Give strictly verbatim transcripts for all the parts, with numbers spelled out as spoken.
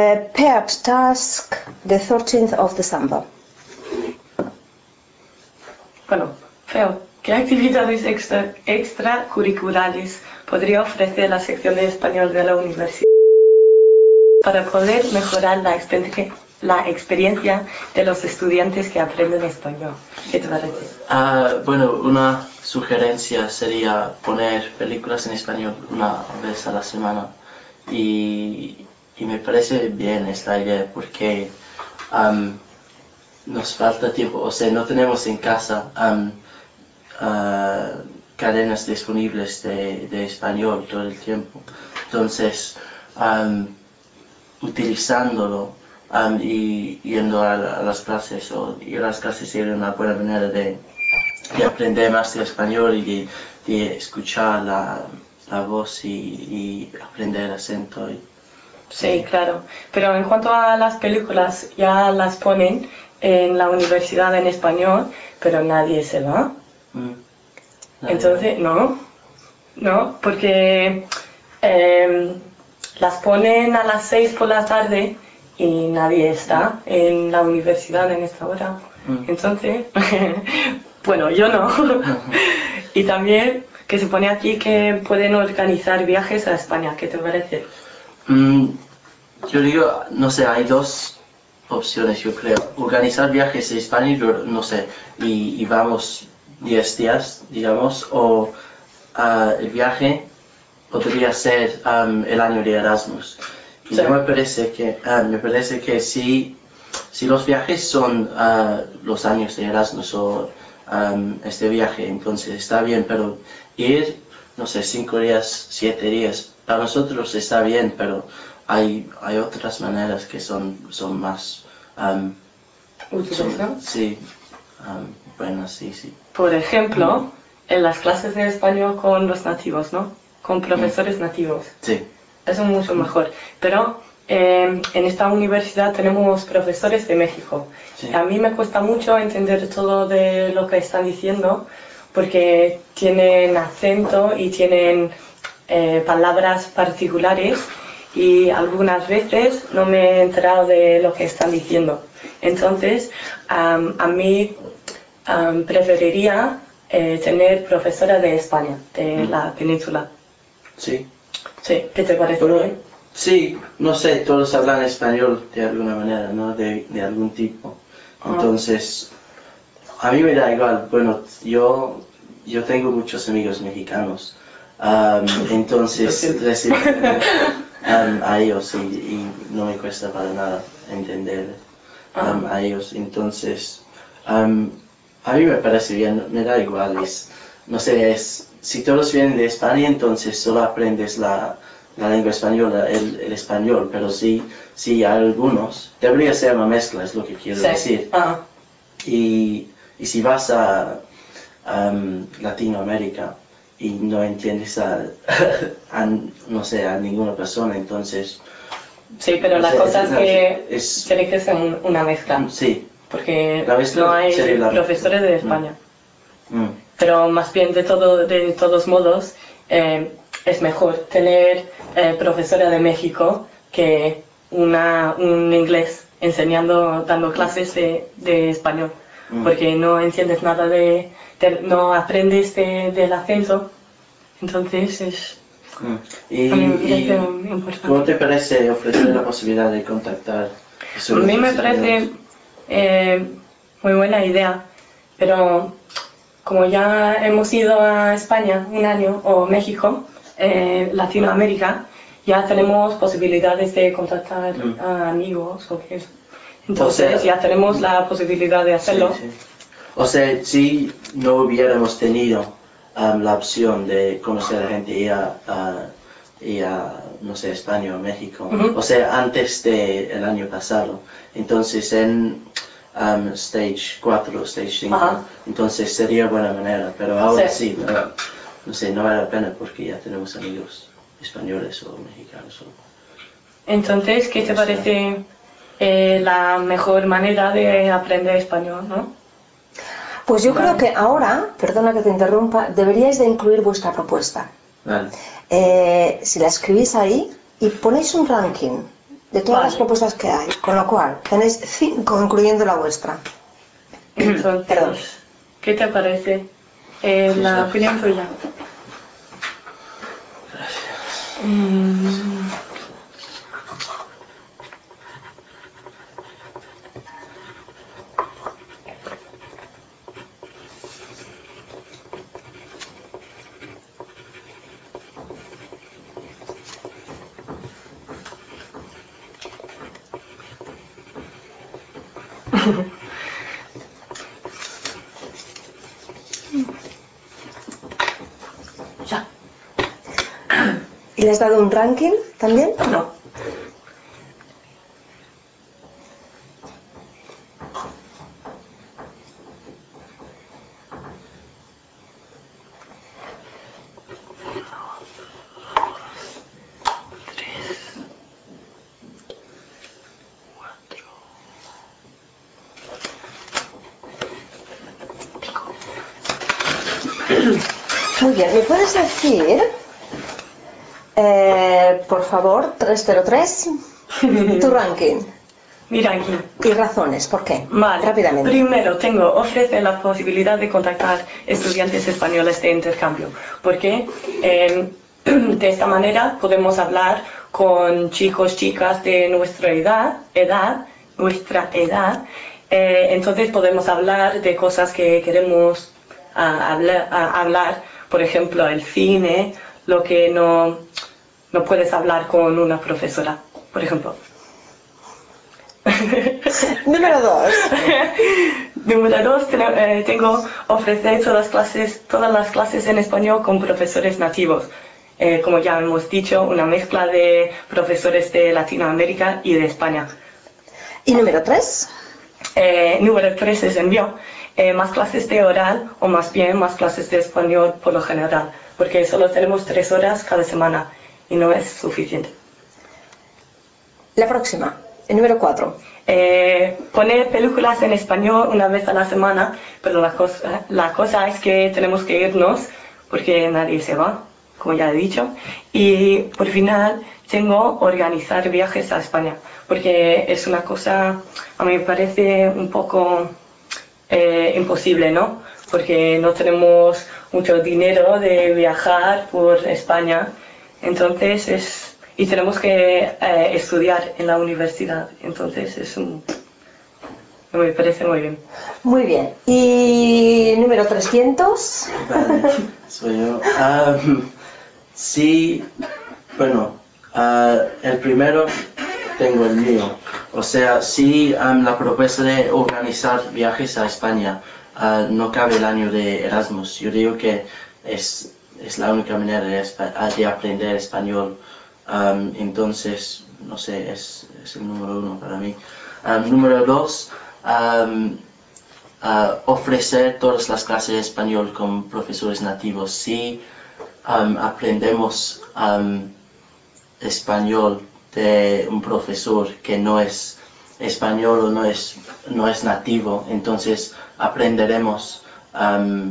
uh, paired task the thirteenth of December. Bueno, Feo, ¿qué actividades extra, extracurriculares podría ofrecer la sección de español de la universidad para poder mejorar la, exper la experiencia de los estudiantes que aprenden español? ¿Qué te parece? Uh, bueno, una sugerencia sería poner películas en español una vez a la semana y, y me parece bien esta idea porque um, nos falta tiempo, o sea, no tenemos en casa um, uh, cadenas disponibles de, de español todo el tiempo, entonces um, utilizándolo um, y yendo a, a las clases o ir a las clases sería una buena manera de, de aprender más de español y de, de escuchar la, la voz y, y aprender el acento. Y, sí, claro. Pero en cuanto a las películas, ya las ponen en la universidad en español, pero nadie se va. Mm. Entonces, no, no, porque eh, las ponen a las seis por la tarde y nadie está en la universidad en esta hora. Mm. Entonces, bueno, yo no. Y también que se pone aquí que pueden organizar viajes a España. ¿Qué te parece? Mm, yo digo, no sé, hay dos opciones, yo creo. Organizar viajes a España, yo no sé, y, y vamos diez días, digamos, o uh, el viaje podría ser um, el año de Erasmus. Y Sí. yo me parece que, uh, me parece que si, si los viajes son uh, los años de Erasmus o um, este viaje, entonces está bien, pero ir, no sé, cinco días, siete días, para nosotros está bien, pero hay, hay otras maneras que son, son más um, Útiles, son, ¿no? sí, um, buenas, sí, sí. Por ejemplo, en las clases de español con los nativos, ¿no? Con profesores nativos. Sí. Eso es mucho mejor. Pero eh, en esta universidad tenemos profesores de México. Sí. A mí me cuesta mucho entender todo de lo que están diciendo porque tienen acento y tienen eh, palabras particulares y algunas veces no me he enterado de lo que están diciendo. Entonces, um, a mí um, preferiría eh, tener profesora de España, de Mm. la península. Sí. Sí, ¿qué te parece? Bueno, Bien? sí, no sé, todos hablan español de alguna manera, ¿no? De, de algún tipo. Entonces, a mí me da igual. Bueno, yo, yo tengo muchos amigos mexicanos. Um, entonces, recibo um, a ellos y, y no me cuesta para nada entender um, a ellos. Entonces, um, a mí me parece bien, me da igual. Es, no sé, es, si todos vienen de España, entonces solo aprendes la, la lengua española, el, el español, pero sí, sí hay algunos, debería ser una mezcla, es lo que quiero Sí. decir. Ah. Y, y si vas a um, Latinoamérica y no entiendes a, a, no sé, a ninguna persona, entonces... Sí, pero no la sé, cosa es, es, que es, tiene que ser un- una mezcla. Sí. Porque La mezcla no hay sería la profesores mezcla. de España. Mm. Mm. Pero más bien de, todo, de todos modos eh, es mejor tener eh, profesora de México que una, un inglés enseñando, dando clases de, de español. Mm. Porque no entiendes nada de, de no aprendes de, del acento. Entonces es... Mm. Y, A mí me parece y importante. ¿cómo te parece ofrecer la posibilidad de contactar A estudiantes mí me españoles? parece eh, muy buena idea, pero como ya hemos ido a España un año o México, eh, Latinoamérica, ya tenemos posibilidades de contactar Mm. a amigos o qué. Entonces O sea, ya tenemos la posibilidad de hacerlo. Sí, sí. O sea, si no hubiéramos tenido um, la opción de conocer a gente y a, a, y a, no sé, España o México, Ujú. o sea, antes del año pasado, entonces en um, Stage cuatro, Stage cinco, Ajá. entonces sería buena manera, pero ahora Sí. sí, no, no sé, no vale la pena porque ya tenemos amigos españoles o mexicanos. O, Entonces, ¿qué te o sea. parece eh, la mejor manera de aprender español, no? Pues yo Vale. creo que ahora, perdona que te interrumpa, deberíais de incluir vuestra propuesta. Vale. Eh, si la escribís ahí y ponéis un ranking de todas Vale. las propuestas que hay, con lo cual tenéis cinco, incluyendo la vuestra. Perdón. Entonces, ¿qué te parece? Eh, Sí, la sí. opinión tuya. Mm, ya. ¿Y le has dado un ranking también? No. Muy bien, ¿me puedes decir, eh, por favor, trescientos tres, tu ranking Mira aquí. y razones? ¿Por qué? Vale. Rápidamente. Primero, tengo, ofrece la posibilidad de contactar estudiantes españoles de intercambio, porque eh, de esta manera podemos hablar con chicos, chicas de nuestra edad, edad nuestra edad, eh, entonces podemos hablar de cosas que queremos ah, hablar, ah, hablar, por ejemplo, el cine, lo que no, no puedes hablar con una profesora, por ejemplo. Número dos. Número dos, ten- eh, tengo ofrecer todas las clases, todas las clases en español con profesores nativos. Eh, como ya hemos dicho, una mezcla de profesores de Latinoamérica y de España. ¿Y número tres? Eh, número tres es envío. Eh, más clases de oral o más bien más clases de español por lo general, porque solo tenemos tres horas cada semana y no es suficiente. La próxima, el número cuatro. Eh, poner películas en español una vez a la semana, pero la cosa, la cosa es que tenemos que irnos porque nadie se va, como ya he dicho. Y por final tengo organizar viajes a España, porque es una cosa, a mí me parece un poco eh, imposible, ¿no? Porque no tenemos mucho dinero de viajar por España, entonces es y tenemos que eh, estudiar en la universidad, entonces es un me parece muy bien. Muy bien. ¿Y número trescientos? Vale, soy yo. Ah, sí, bueno, ah, el primero tengo el mío. O sea, sí, am, la propuesta de organizar viajes a España, ah, no cabe el año de Erasmus. Yo digo que es, es la única manera de, espa- ah, de aprender español. Am, entonces, no sé, es, es el número uno para mí. Am, número dos, am, ah, ofrecer todas las clases de español con profesores nativos. Sí, am, aprendemos am, español de un profesor que no es español o no es, no es nativo, entonces aprenderemos um,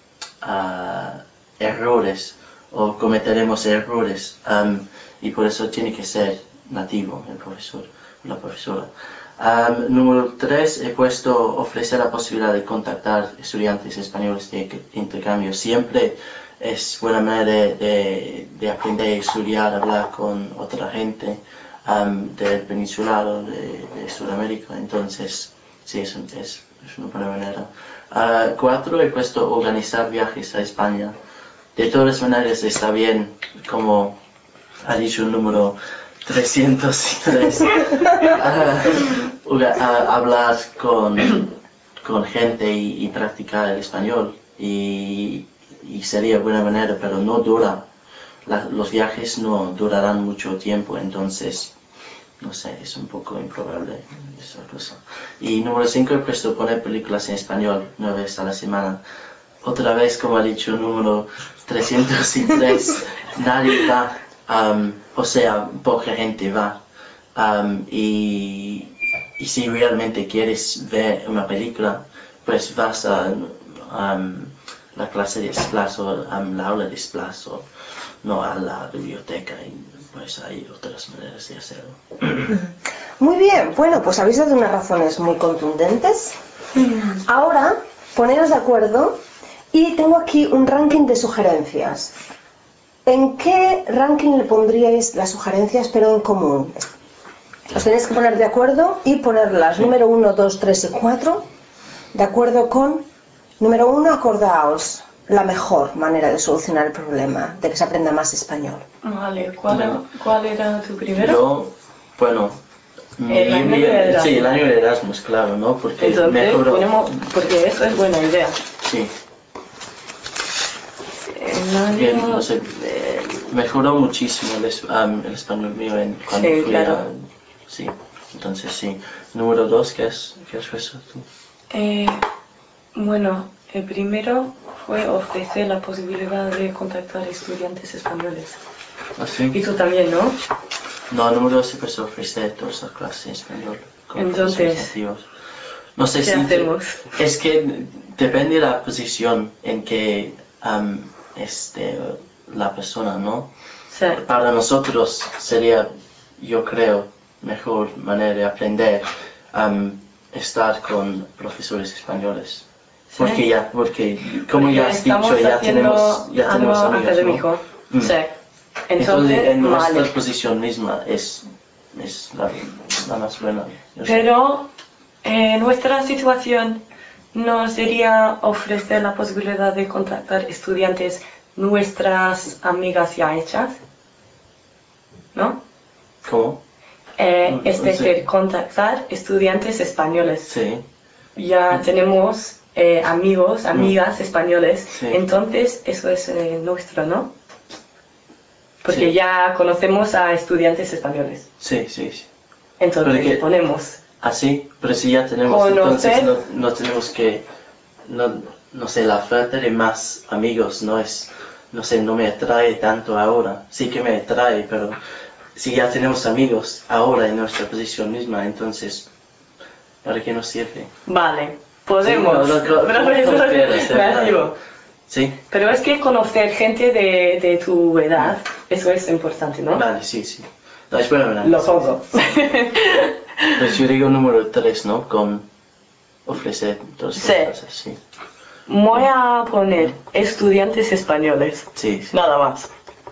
uh, errores o cometeremos errores um, y por eso tiene que ser nativo el profesor o la profesora. Um, número tres, he puesto ofrecer la posibilidad de contactar estudiantes españoles de intercambio. Siempre es buena manera de, de, de aprender, estudiar, hablar con otra gente um, del peninsular o de, de Sudamérica. Entonces, sí, es, es, es una buena manera. Uh, cuatro, he puesto organizar viajes a España. De todas maneras está bien, como ha dicho el número trescientos tres, uh, uh, hablar con, con gente y, y practicar el español. Y, y sería buena manera, pero no dura. La, los viajes no durarán mucho tiempo, entonces, no sé, es un poco improbable esa cosa. Y número cinco, he puesto poner películas en español nueve veces a la semana. Otra vez, como ha dicho el número trescientos tres, nadie va, um, o sea, poca gente va. Um, y, y si realmente quieres ver una película, pues vas a um, la clase de Splash o um, la aula de Splash o no a la biblioteca, y pues hay otras maneras de hacerlo. Muy bien, bueno, pues habéis dado unas razones muy contundentes. Ahora, poneros de acuerdo y tengo aquí un ranking de sugerencias. ¿En qué ranking le pondríais las sugerencias, pero en común? Os tenéis que poner de acuerdo y ponerlas número uno, dos, tres y cuatro, de acuerdo con número uno, acordaos la mejor manera de solucionar el problema, de que se aprenda más español. Vale, ¿cuál, Bueno, ¿cuál era tu primero? Yo, bueno, mi, El año mi- de Erasmus. sí, el año de Erasmus, claro, ¿no? Porque Entonces mejoró. ponemos, porque eso es buena idea. Sí, El porque, año... no sé, eh, mejoró muchísimo el, es- am, el español mío en, cuando Sí, fui claro. a... Sí, entonces sí. Número dos, ¿qué has, qué has puesto tú? Eh, bueno, el primero fue ofrecer la posibilidad de contactar estudiantes españoles. ¿Ah, sí? Y tú también, ¿no? No, número dos, pues ofrecer todas las clases en español con Entonces, profesores nativos. No sé ¿qué si... hacemos? Es que depende de la posición en que am, este, la persona, ¿no? Sí. Para nosotros sería, yo creo, mejor manera de aprender am, estar con profesores españoles. ¿Sí? Porque ya, porque como Porque ya has dicho, estamos ya haciendo tenemos, ya algo tenemos amigos, académico. ¿no? Mm. Sí. Entonces, Entonces, en nuestra vale. posición misma es, es la, la más buena. yo sé. Pero en nuestra situación no sería ofrecer la posibilidad de contactar estudiantes nuestras amigas ya hechas, ¿no? ¿Cómo? Eh, No, es no sé. decir, contactar estudiantes españoles. Sí. Ya tenemos eh, amigos, amigas españoles, Sí. entonces eso es eh, nuestro, ¿no? Porque Sí. ya conocemos a estudiantes españoles. Sí, sí, sí. Entonces Porque- ponemos Así, pero si ya tenemos, conocer. entonces no, no tenemos que, no, no sé, la falta de más amigos no es, no sé, no me atrae tanto ahora. Sí que me atrae, pero si ya tenemos amigos ahora en nuestra posición misma, entonces, ¿para qué nos sirve? Vale, podemos. Sí, no, no, co- Profesor como quieras, ¿eh? nativo. Sí, Pero es que conocer gente de, de tu edad, eso es importante, ¿no? vale, sí, sí. No, espera, espera. Lo pongo. Pues yo digo número tres, ¿no? Con ofrecer todas Sí. las cosas, sí. Voy a poner estudiantes españoles. Sí, sí. Nada más.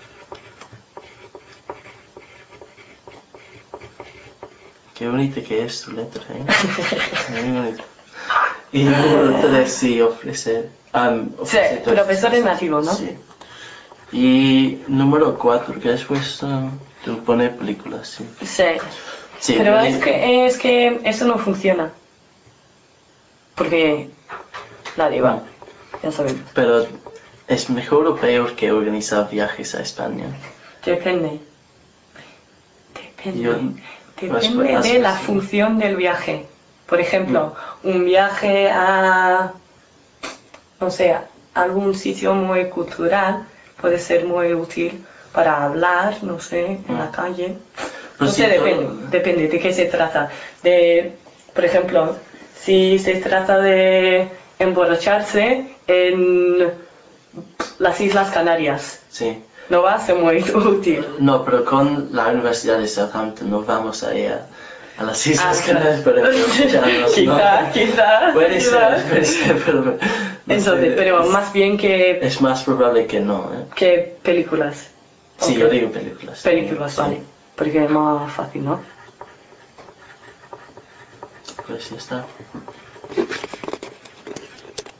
Qué bonita que es tu letra, ¿eh? Muy bonita. Y número tres, sí, ofrecer. Um, Sí, ofrecer todas profesores estas cosas. nativos, ¿no? Sí. Y número cuatro, que después uh, tú pones películas, sí. Sí. Sí, Pero yo es digo- que, es que eso no funciona. Porque nadie va. Mm. Ya sabemos. Pero, ¿es mejor o peor que organizar viajes a España? Depende. Depende. Yo- Depende has- de la has- función del viaje. Por ejemplo, un viaje a, no sé, a algún sitio muy cultural puede ser muy útil para hablar, no sé, en la calle. Pero No si sé, todo- depende, depende de qué se trata. De, por ejemplo, si se trata de emborracharse en las Islas Canarias, Sí. no va a ser muy útil. No, pero con la Universidad de Southampton no vamos a ir a, a las Islas Ah, claro. Canarias para emborracharnos, Quizá, ¿no? quizá, Puede quizá. ser, puede ser, pero... no Entonces, sé, pero es, más bien que, es más probable que no, ¿eh? que películas. Sí, Ok. yo digo películas. Películas, Sí. vale. Porque es más fácil, ¿no? Pues ya está.